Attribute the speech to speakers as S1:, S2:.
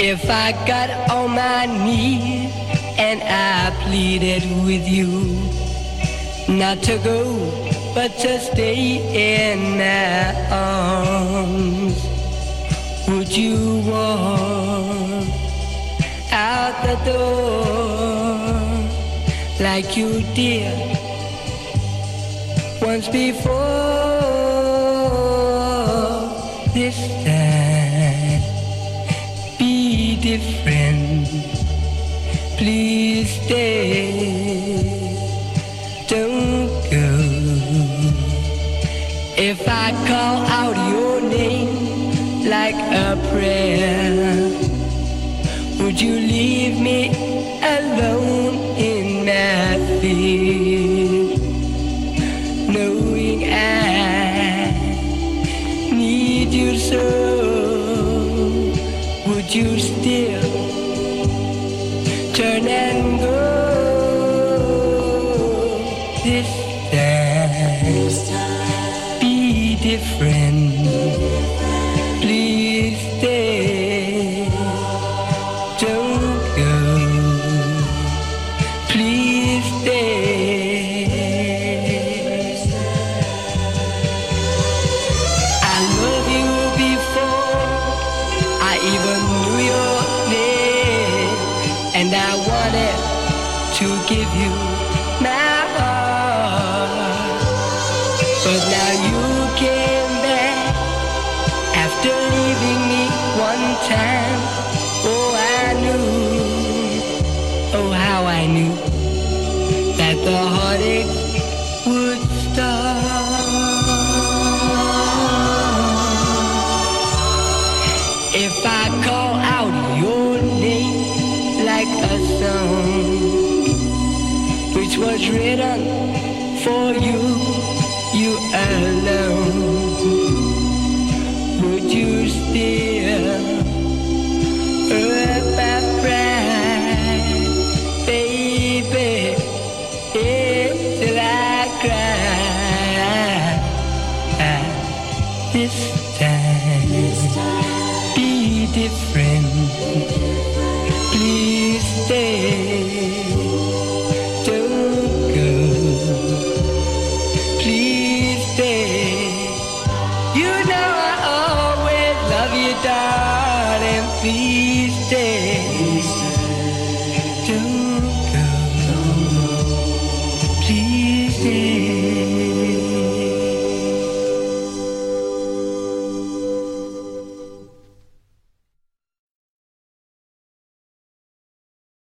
S1: If I got on my knees and I pleaded with you not to go, but to stay in my arms, would you walk out the door like you did once before? This time be different, please stay, don't go. If I call out your name like a prayer, would you leave me alone in my fear, knowing I need you so? Would you still turn and go? This time be different, please stay, don't go, please stay. I love you before I even knew your name, and I wanted to give you my heart, but now you came back after leaving me one time. Oh, I knew, oh how I knew that the heartache would start. If I call out your name like a song which was written for you, you alone,